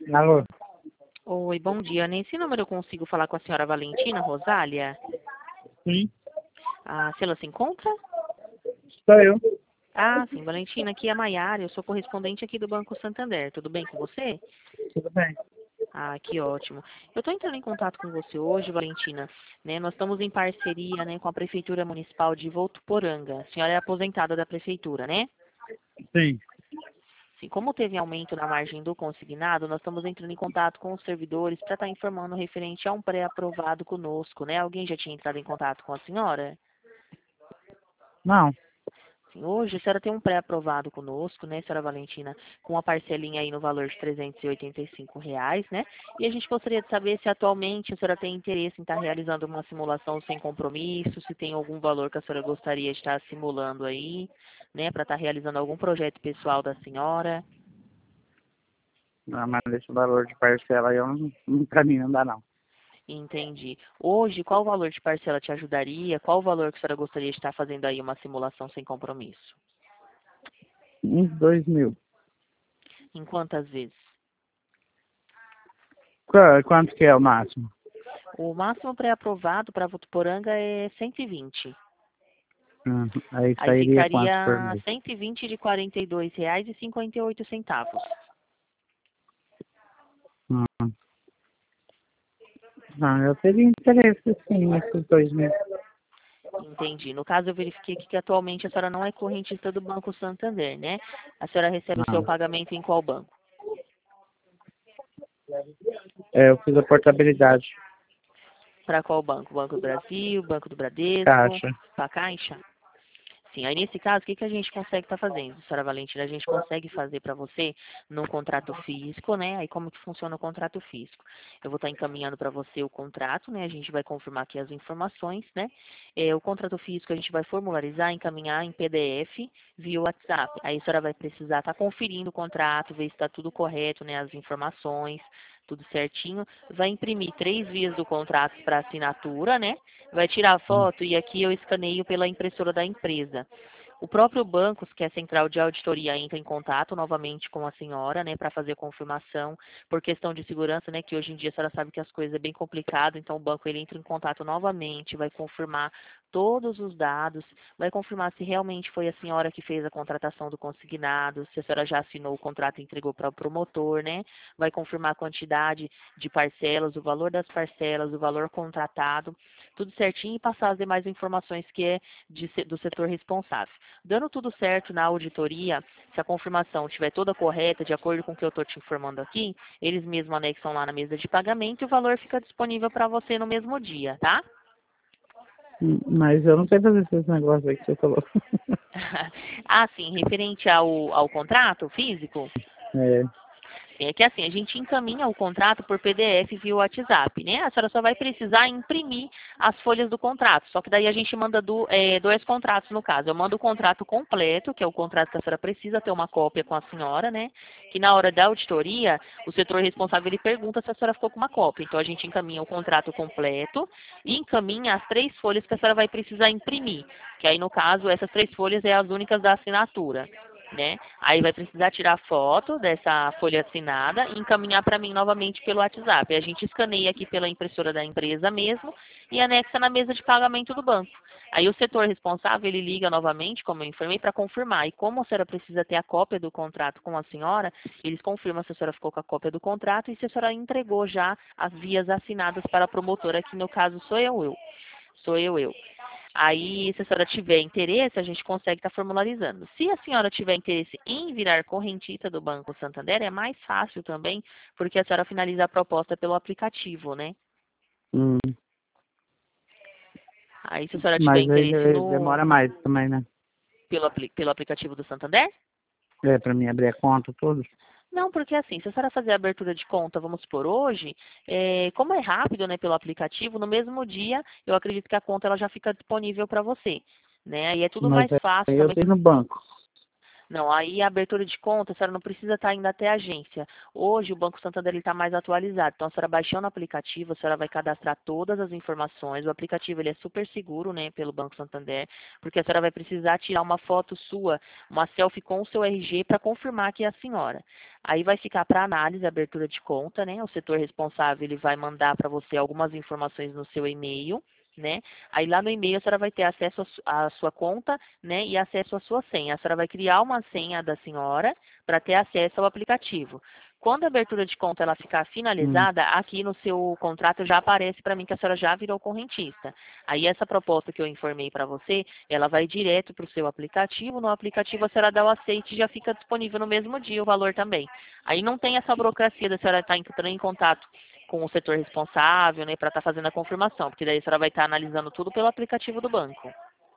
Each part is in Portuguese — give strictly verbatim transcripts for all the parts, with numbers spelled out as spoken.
Alô? Oi, bom dia. Nesse número eu consigo falar com a senhora Valentina Rosália? Sim, Ah, se ela se encontra? sou eu. Ah, sim, Valentina, aqui é a Maiara, eu sou correspondente aqui do Banco Santander. Tudo bem com você? Tudo bem? Ah, que ótimo. Eu estou entrando em contato com você hoje, Valentina, né? Nós estamos em parceria, né, com a Prefeitura Municipal de Votuporanga. A senhora é aposentada da Prefeitura, né? Sim. Sim, como teve aumento na margem do consignado, nós estamos entrando em contato com os servidores para estar informando referente a um pré-aprovado conosco, né? Alguém já tinha entrado em contato com a senhora? Não. Sim, hoje a senhora tem um pré-aprovado conosco, né, senhora Valentina, com uma parcelinha aí no valor de trezentos e oitenta e cinco reais, né? E a gente gostaria de saber se atualmente a senhora tem interesse em estar realizando uma simulação sem compromisso, se tem algum valor que a senhora gostaria de estar simulando aí, né, para estar realizando algum projeto pessoal da senhora. Não, mas esse valor de parcela aí, eu não, pra mim não dá, não. Entendi. Hoje, qual valor de parcela te ajudaria? Qual o valor que a senhora gostaria de estar fazendo aí uma simulação sem compromisso? Uns dois mil. Em quantas vezes? Qu- Quanto que é o máximo? O máximo pré-aprovado para Votuporanga é cento e vinte. Hum, aí Aí sairia quanto por ficaria mês? cento e vinte de quarenta e dois reais e cinquenta e oito centavos. Hum. Não, eu teria interesse sim nesses dois mil. Entendi. No caso, eu verifiquei aqui que atualmente a senhora não é correntista do Banco Santander, né? A senhora recebe o seu Não. pagamento em qual banco? É, eu fiz a portabilidade. Para qual banco? Banco do Brasil, Banco do Bradesco, Caixa. para Caixa? Sim, aí nesse caso, o que, que a gente consegue estar fazendo, senhora Valentina? A gente consegue fazer para você num contrato físico, né? Aí como que funciona o contrato físico? Eu vou estar encaminhando para você o contrato, né? A gente vai confirmar aqui as informações, né? É, o contrato físico a gente vai formularizar, encaminhar em P D F via WhatsApp. Aí a senhora vai precisar estar conferindo o contrato, ver se está tudo correto, né? As informações, tudo certinho. Vai imprimir três vias do contrato para assinatura, né? Vai tirar a Hum. foto e aqui eu escaneio pela impressora da empresa. O próprio banco, que é a central de auditoria, entra em contato novamente com a senhora, né, para fazer a confirmação, por questão de segurança, né, que hoje em dia a senhora sabe que as coisas é bem complicado, então o banco ele entra em contato novamente, vai confirmar todos os dados, vai confirmar se realmente foi a senhora que fez a contratação do consignado, se a senhora já assinou o contrato e entregou para o promotor, né, vai confirmar a quantidade de parcelas, o valor das parcelas, o valor contratado, tudo certinho e passar as demais informações que é de, do setor responsável. Dando tudo certo na auditoria, se a confirmação estiver toda correta, de acordo com o que eu estou te informando aqui, eles mesmos anexam lá na mesa de pagamento e o valor fica disponível para você no mesmo dia, tá? Hum, Mas eu não sei fazer esses negócios aí que você falou. Ah, sim, referente ao, ao contrato físico, É. é que assim, a gente encaminha o contrato por P D F via WhatsApp, né? A senhora só vai precisar imprimir as folhas do contrato. Só que daí a gente manda do, é, dois contratos, no caso. Eu mando o contrato completo, que é o contrato que a senhora precisa ter uma cópia com a senhora, né? Que na hora da auditoria, o setor responsável ele pergunta se a senhora ficou com uma cópia. Então a gente encaminha o contrato completo e encaminha as três folhas que a senhora vai precisar imprimir. Que aí, no caso, essas três folhas é as únicas da assinatura. Né? Aí vai precisar tirar foto dessa folha assinada e encaminhar para mim novamente pelo WhatsApp. A gente escaneia aqui pela impressora da empresa mesmo e anexa na mesa de pagamento do banco. Aí o setor responsável, ele liga novamente, como eu informei, para confirmar. E como a senhora precisa ter a cópia do contrato com a senhora, eles confirmam se a senhora ficou com a cópia do contrato e se a senhora entregou já as vias assinadas para a promotora, que no caso sou eu, eu. Sou eu, eu. Aí, se a senhora tiver interesse, a gente consegue estar formularizando. Se a senhora tiver interesse em virar correntista do Banco Santander, é mais fácil também, porque a senhora finaliza a proposta pelo aplicativo, né? Hum. Aí, se a senhora tiver Mas aí interesse eh, no demora mais também, né? pelo, apli- pelo aplicativo do Santander, É, pra mim abrir a conta, tudo. não, porque assim, se a senhora fazer a abertura de conta, vamos por hoje, é, como é rápido, né, pelo aplicativo, no mesmo dia, eu acredito que a conta ela já fica disponível para você, né? E é tudo Mas mais fácil aí eu também. tenho no banco. Não, aí a abertura de conta, a senhora não precisa estar indo até a agência. Hoje o Banco Santander está mais atualizado. Então, a senhora baixando o aplicativo, a senhora vai cadastrar todas as informações. O aplicativo ele é super seguro, né, pelo Banco Santander, porque a senhora vai precisar tirar uma foto sua, uma selfie com o seu R G para confirmar que é a senhora. Aí vai ficar para análise a abertura de conta, né? O setor responsável ele vai mandar para você algumas informações no seu e-mail. Né? Aí lá no e-mail a senhora vai ter acesso à sua conta, né, e acesso à sua senha. A senhora vai criar uma senha da senhora para ter acesso ao aplicativo. Quando a abertura de conta ela ficar Hum. finalizada, aqui no seu contrato já aparece para mim que a senhora já virou correntista. Aí essa proposta que eu informei para você, ela vai direto para o seu aplicativo. No aplicativo a senhora dá o aceite e já fica disponível no mesmo dia o valor também. Aí não tem essa burocracia da senhora estar entrando em contato com o setor responsável, né, para estar fazendo a confirmação, porque daí a senhora vai estar analisando tudo pelo aplicativo do banco.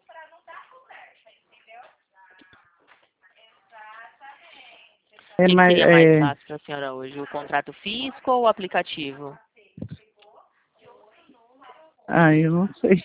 O É, que, que mas, seria mais é, fácil para a senhora hoje, o contrato físico ou o aplicativo? ah, eu não sei.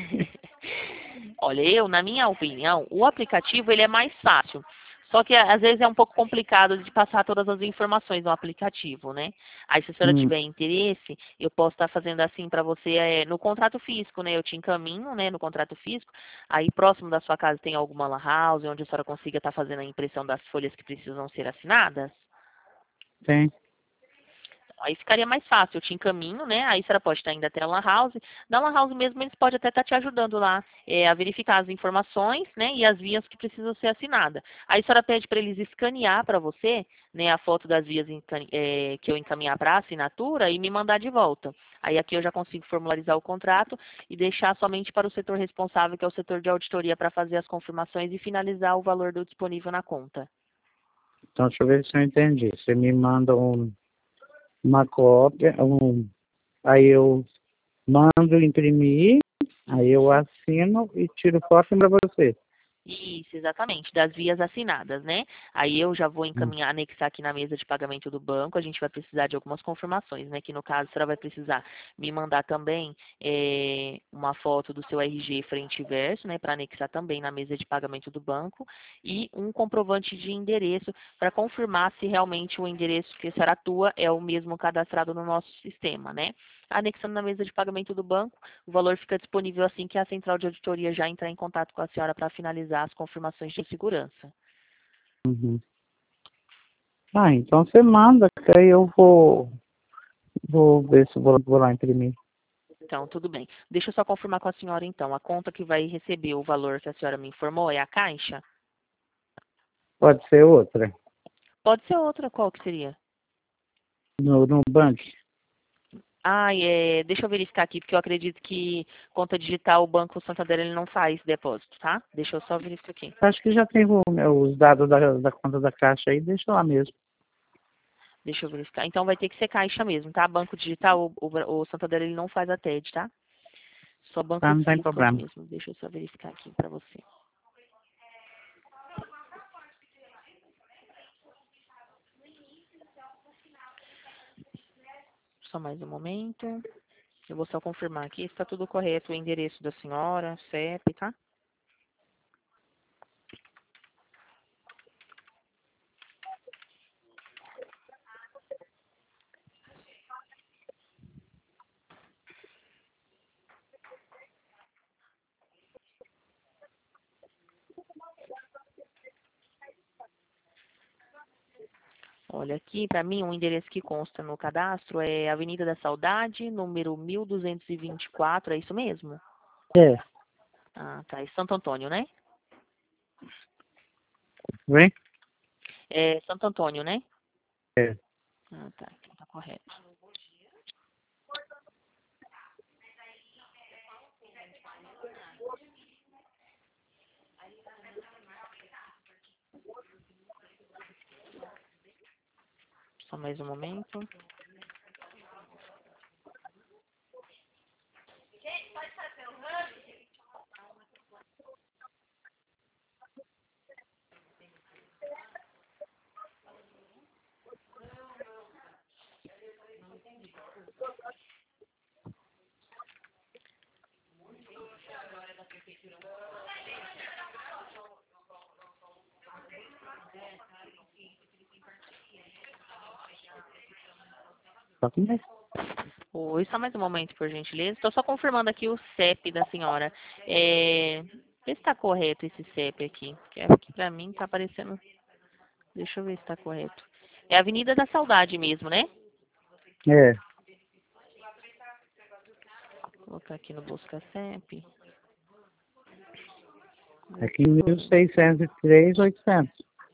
Olha, eu, na minha opinião, o aplicativo ele é mais fácil. Só que às vezes é um pouco complicado de passar todas as informações no aplicativo, né? Aí se a senhora Hum, tiver interesse, eu posso estar fazendo assim para você é, no contrato físico, né? Eu te encaminho, né, no contrato físico. Aí próximo da sua casa tem alguma lan house onde a senhora consiga estar fazendo a impressão das folhas que precisam ser assinadas? tem. Aí ficaria mais fácil, eu te encaminho, né? Aí a senhora pode estar indo até a Lan House. Na Lan House mesmo, eles podem até estar te ajudando lá é, a verificar as informações, né? E as vias que precisam ser assinadas. Aí a senhora pede para eles escanear para você, né? A foto das vias encan- é, que eu encaminhar para assinatura e me mandar de volta. Aí aqui eu já consigo formularizar o contrato e deixar somente para o setor responsável, que é o setor de auditoria, para fazer as confirmações e finalizar o valor do disponível na conta. Então, deixa eu ver se eu entendi. Você me manda um, uma cópia, um, aí eu mando imprimir, aí eu Isso. assino e tiro foto para você. Isso, exatamente, das vias assinadas, né? Aí eu já vou Hum. encaminhar, anexar aqui na mesa de pagamento do banco, a gente vai precisar de algumas confirmações, né? Que no caso a senhora vai precisar me mandar também eh, uma foto do seu R G frente e verso, né? Para anexar também na mesa de pagamento do banco e um comprovante de endereço para confirmar se realmente o endereço que a senhora atua é o mesmo cadastrado no nosso sistema, né? Anexando na mesa de pagamento do banco, o valor fica disponível assim que a central de auditoria já entrar em contato com a senhora para finalizar as confirmações de segurança. Uhum. Ah, então você manda, que aí eu vou, vou ver se eu vou, vou lá imprimir. Então, tudo bem. Deixa eu só confirmar com a senhora, então. A conta que vai receber o valor que a senhora me informou é a Caixa? Pode ser outra, Pode ser outra, qual que seria? no, no banco. Ah, é, deixa eu verificar aqui, porque eu acredito que conta digital, o Banco Santander ele não faz depósito, tá? Deixa eu só verificar aqui. Acho que já tem o- os dados da, da conta da Caixa aí, deixa lá mesmo. Deixa eu verificar. Então vai ter que ser Caixa mesmo, tá? Banco digital, o, o, o Santander ele não faz a T E D, tá? Só Tá, bancos não tem físicos problema. mesmo. Deixa eu só verificar aqui para você. Só mais um momento. Eu vou só confirmar aqui se está tudo correto, o endereço da senhora, C E P, tá? Olha, aqui para mim o endereço que consta no cadastro é Avenida da Saudade, número mil duzentos e vinte e quatro, é isso mesmo? É, Ah, tá. É Santo Antônio, né? vem? É Santo Antônio, né? É. Ah, tá. Então tá correto. Só mais um momento. Só comer. Oi, só mais um momento, por gentileza. Estou só confirmando aqui o C E P da senhora. É... Vê se está correto esse C E P aqui. Que aqui para mim está aparecendo... Deixa eu ver se está correto. É Avenida da Saudade mesmo, né? É, Vou colocar aqui no Busca C E P. aqui mil seiscentos e três, oitocentos.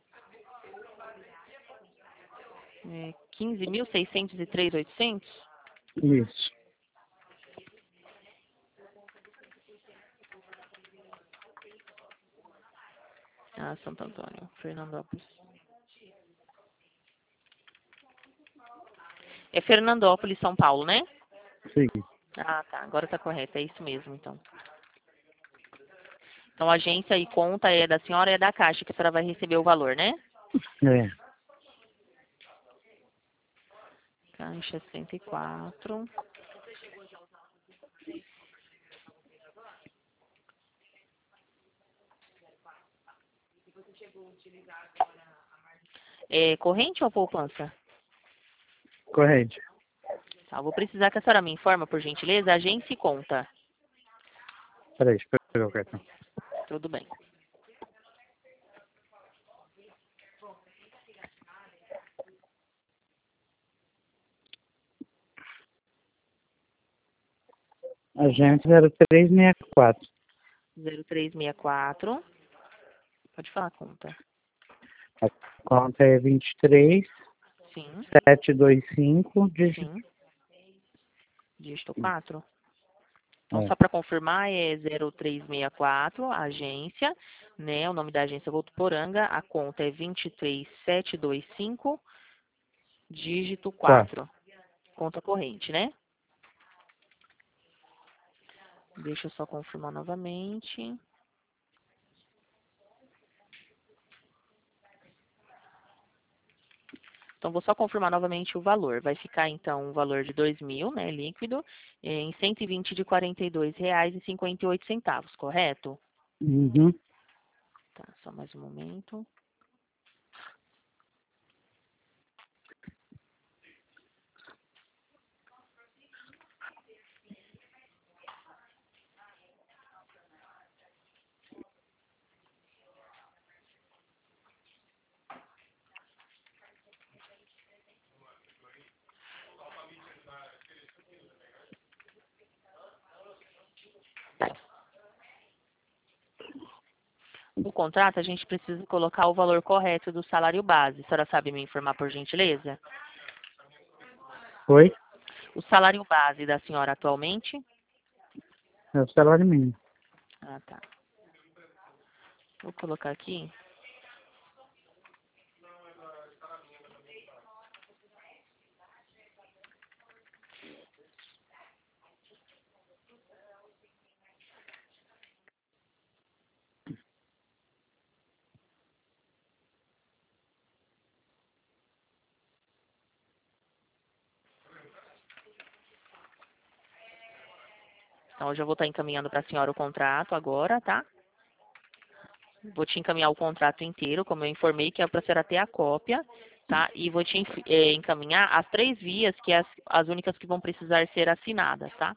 É quinze mil seiscentos e três, oitocentos? Isso. Ah, Santo Antônio, Fernandópolis. É Fernandópolis, São Paulo, né? Sim. Ah, tá. Agora tá correto. É isso mesmo, então. Então, a agência e conta é da senhora e é da Caixa, que a senhora vai receber o valor, né? É. Caixa cento e quatro. É corrente ou poupança? Corrente. Tá, eu vou precisar que a senhora me informa, por gentileza, agência e conta. Peraí, deixa eu pegar o cartão. Tudo bem. Agente zero três seis quatro. zero três seis quatro. Pode falar a conta. A conta é vinte e três, Sim, setecentos e vinte e cinco, dígito. sim. Dígito quatro. Então, É. só para confirmar, é zero três seis quatro, a agência, né? O nome da agência é Votuporanga, a conta é vinte e três, setecentos e vinte e cinco, dígito Quatro. quatro. Conta corrente, né? Deixa eu só confirmar novamente. Então, vou só confirmar novamente o valor. Vai ficar, então, o valor de dois mil, né, líquido, em cento e vinte de quarenta e dois reais e cinquenta e oito centavos, correto? Uhum. Tá, só mais um momento. No contrato, a gente precisa colocar o valor correto do salário base. A senhora sabe me informar, por gentileza? Oi? O salário base da senhora atualmente? É o salário mínimo. Ah, tá. Vou colocar aqui. Então, eu já vou estar encaminhando para a senhora o contrato agora, tá? Vou te encaminhar o contrato inteiro, como eu informei, que é para a senhora ter a cópia, tá? E vou te enf- eh, encaminhar as três vias, que é as, as únicas que vão precisar ser assinadas, tá?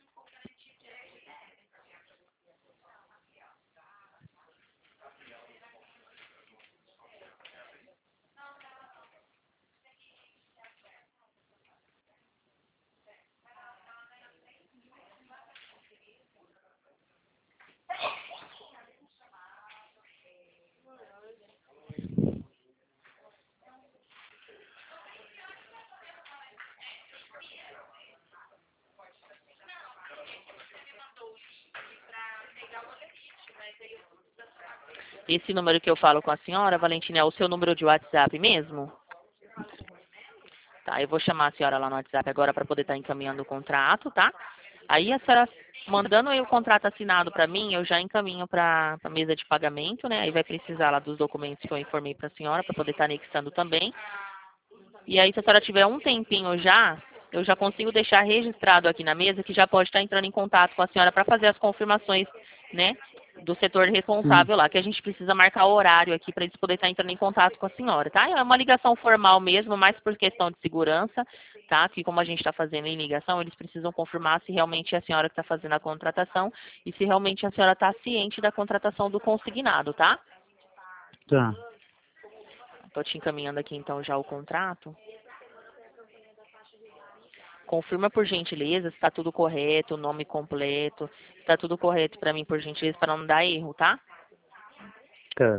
Esse número que eu falo com a senhora, Valentina, é o seu número de WhatsApp mesmo? Tá, eu vou chamar a senhora lá no WhatsApp agora para poder estar encaminhando o contrato, tá? Aí a senhora mandando aí o contrato assinado para mim, eu já encaminho para a mesa de pagamento, né? Aí vai precisar lá dos documentos que eu informei para a senhora para poder estar anexando também. E aí, se a senhora tiver um tempinho já, eu já consigo deixar registrado aqui na mesa que já pode estar entrando em contato com a senhora para fazer as confirmações, né? do setor Hum, responsável lá, que a gente precisa marcar o horário aqui para eles poderem estar entrando em contato com a senhora, tá? É uma ligação formal mesmo, mais por questão de segurança, tá? Que como a gente está fazendo em ligação, eles precisam confirmar se realmente é a senhora que está fazendo a contratação e se realmente a senhora está ciente da contratação do consignado, tá? tá. Estou te encaminhando aqui então já o contrato. Confirma por gentileza se está tudo correto, o nome completo, se está tudo correto para mim por gentileza, para não dar erro, tá? Tá.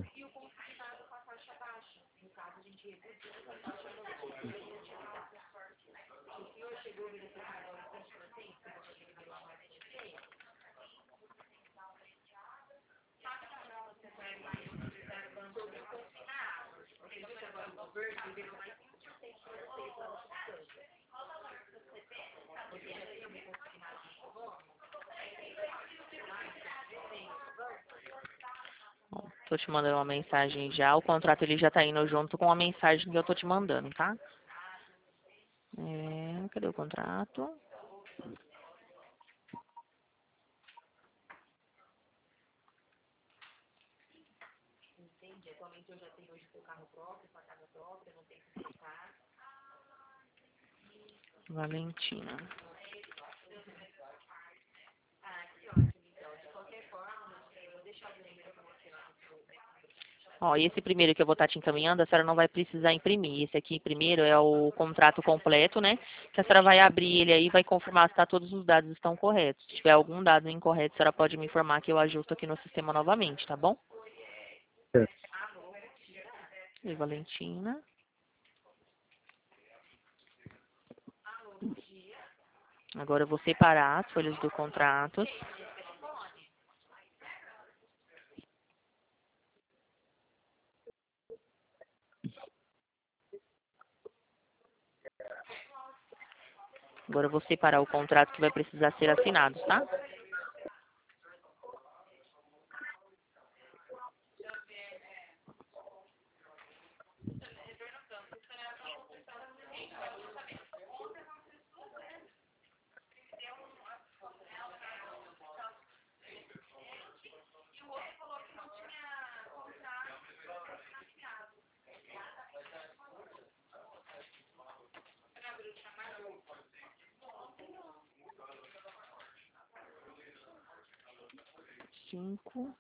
Estou te mandando uma mensagem já. O contrato ele já está indo junto com a mensagem que eu estou te mandando, tá? É, cadê o contrato? Valentina. Ó, e esse primeiro que eu vou estar te encaminhando, a senhora não vai precisar imprimir. Esse aqui primeiro é o contrato completo, né? Que a senhora vai abrir ele aí e vai confirmar se tá, todos os dados estão corretos. Se tiver algum dado incorreto, a senhora pode me informar que eu ajusto aqui no sistema novamente, tá bom? Tá. E Valentina. Agora eu vou separar as folhas do contrato. Agora eu vou separar o contrato que vai precisar ser assinado, tá? Cinco,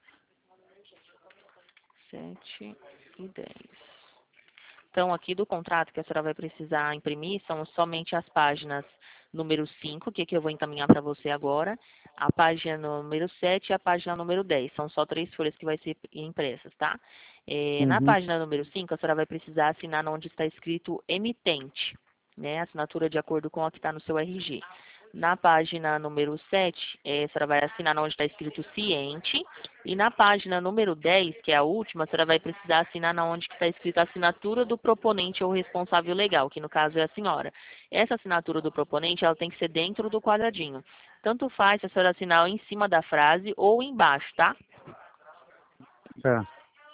sete e dez. Então, aqui do contrato que a senhora vai precisar imprimir são somente as páginas número cinco, que é que eu vou encaminhar para você agora, a página número sete e a página número dez. São só três folhas que vai ser impressas, tá? É, na Uhum. página número cinco, a senhora vai precisar assinar onde está escrito emitente, né? Assinatura de acordo com a que está no seu R G. Na página número sete, eh, a senhora vai assinar onde está escrito ciente. E na página número dez, que é a última, a senhora vai precisar assinar na onde está escrito a assinatura do proponente ou responsável legal, que no caso é a senhora. Essa assinatura do proponente, ela tem que ser dentro do quadradinho. Tanto faz se a senhora assinar em cima da frase ou embaixo, tá? Tá.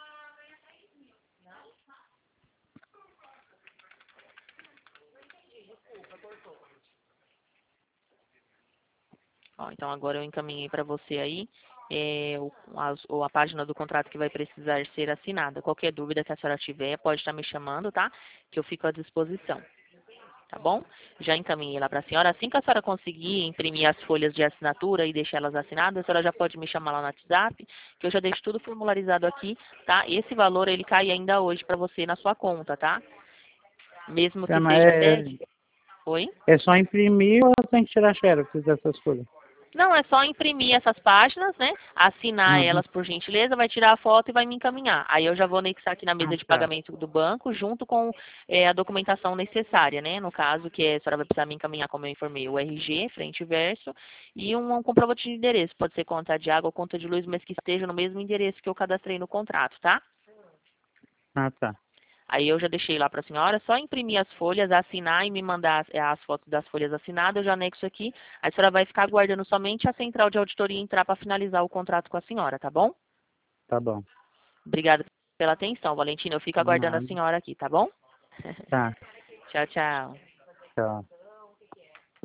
Ó, então agora eu encaminhei para você aí é, o, a, o- a página do contrato que vai precisar ser assinada. Qualquer dúvida que a senhora tiver, pode estar me chamando, tá? Que eu fico à disposição. Tá bom? Já encaminhei lá para a senhora. Assim que a senhora conseguir imprimir as folhas de assinatura e deixar elas assinadas, a senhora já pode me chamar lá no WhatsApp, que eu já deixo tudo formularizado aqui, tá? Esse valor, ele cai ainda hoje para você na sua conta, tá? Mesmo Tá, que mas seja é, sede. Oi? é só imprimir ou tem que tirar xerox dessas coisas? Não, é só imprimir essas páginas, né? Assinar Uhum. elas por gentileza, vai tirar a foto e vai me encaminhar. Aí eu já vou anexar aqui na Ah, mesa de tá. pagamento do banco, junto com eh, a documentação necessária, né? No caso, que a senhora vai precisar me encaminhar, como eu informei, o R G, frente e verso, e um, um comprovante de endereço. Pode ser conta de água ou conta de luz, mas que esteja no mesmo endereço que eu cadastrei no contrato, tá? Ah, tá. Aí eu já deixei lá para a senhora, só imprimir as folhas, assinar e me mandar as, eh, as fotos das folhas assinadas, eu já anexo aqui. Aí a senhora vai ficar aguardando somente a central de auditoria entrar para finalizar o contrato com a senhora, tá bom? Tá bom. Obrigada pela atenção, Valentina. Eu fico aguardando a Nada. senhora aqui, tá bom? Tá. Tchau, tchau. Tchau.